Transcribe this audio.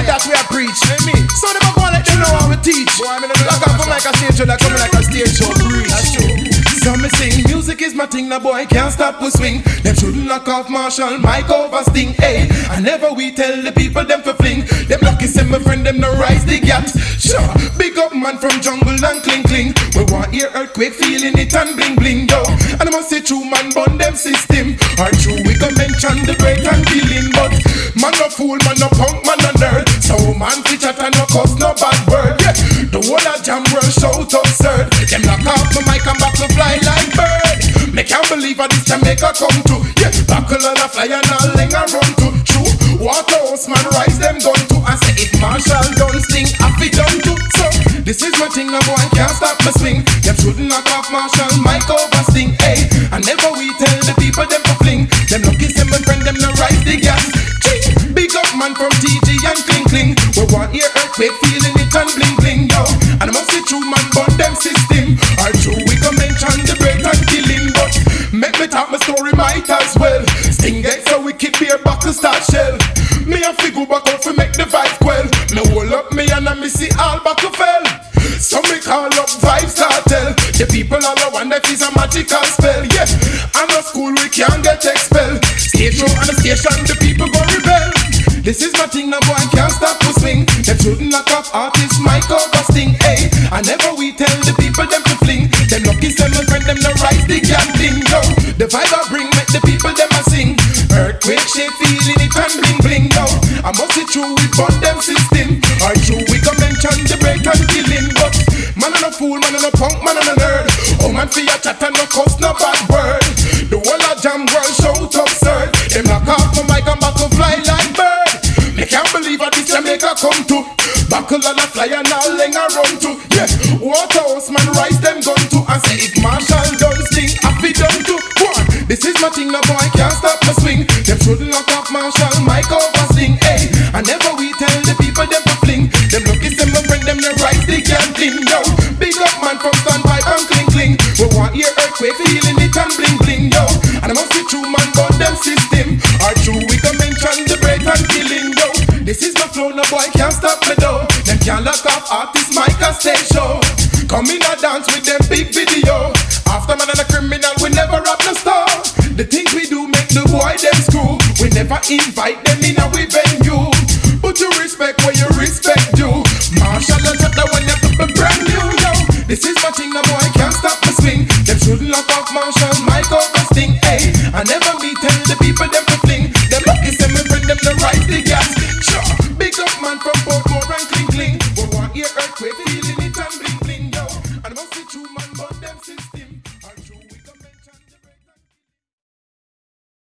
And that we are preach. So they go and let them know how we teach. Lock up for like a stage show, like coming like a stage show preach. So me sing, music is my thing, the boy can't stop to swing. Them shouldn't knock off Marshall, Mike over Sting, hey. And never we tell the people them for fling. Them lucky send my friend them no rise the yacht. Sure, big up man from jungle and cling cling. We want hear earthquake, feeling it and bling bling, yo. And I must say true man bun them system. Or true we can mention the break and killing. But man no fool, man no punk, man no nerd. So man fi chat and no cuss, no bad word, yeah. The whole of jam world shout absurd. Them knock off the mic and back to fly like bird. Me can't believe how this Jamaica come to. Yeah, buckle on a fly and all ling and run to. True, Waterhouse man rise them gun to. And say if Marshall done sting, I fi done to. So, this is my thing, no boy can't stop me swing. Them shouldn't knock off Marshall, Mike over Sting, hey. And never we tell the people them to fling. Them lucky send my friend them no rise the gas. Ching, big up man from TG and Kling Kling. We want hear earthquake, feeling it and bling bling, yo. And I must say true man bun them system. Or true we can mention the break and killing. But make me talk my story might as well. Sting get so wicked, beer buckle start shell. Me a fi go back out fi make the vibe quell. Me hold up me and I me see all back to fell. So me call up Vibes Cartel. The people all a wonder if it's a magical spell. Yeah, I'm a school we can't get expelled. Stage show and the station the people go rebel. This is my thing, no boy can't stop to swing. Them shouldn't knock off artists, Mike over Sting, hey. And never we tell the people them to fling. Them lucky send my friend them no rise the gambling, yo. The vibe I bring make the people them a sing. Earthquake shape feeling it and bling bling, yo. I must say true we burn them system. Or true we can mention the break and killing. But man on a fool, man on a punk, man on a nerd. Oh man for your chat and no cuss, no bad word. The whole of jam world shout absurd. Them knock off the mic and back to fly like bird. Me can't believe how this Jamaica come to. Buckle on a fly and all ling a run to. Yeah, Waterhouse man rise them gun to. And say if Marshall done sting, I fi done to. One, this is my thing, no boy can't stop me swing. Them shouldn't knock off Marshall, Mike over Sting, hey. And never we tell the people them to fling. Them lucky send my friend them no rise the gambling, yo. Big up man from Standby and Kling Kling. We want hear earthquake, feeling it and bling bling, yo. And I must be true man gun them system. Or true we can mention the break and killing, yo. This is my flow, no boy can't stop me though. Them can't lock off artists, Mike and stage show. Come in and dance with them big video. After man and a criminal, we never rob no store. The things we do make the boy them screw. We never invite them in a we venue. But you respect where you respect you. Marshall and Chapter when you put brand new, yo. This is my thing, no boy can't stop me swing. Them shouldn't lock off Marshall, Mike over Sting, hey. I never me tell the people them to fling. Them lucky send me friend them to rise the gas. Sure, big up man from Portmore and Kling Kling. We want hear earthquake feel.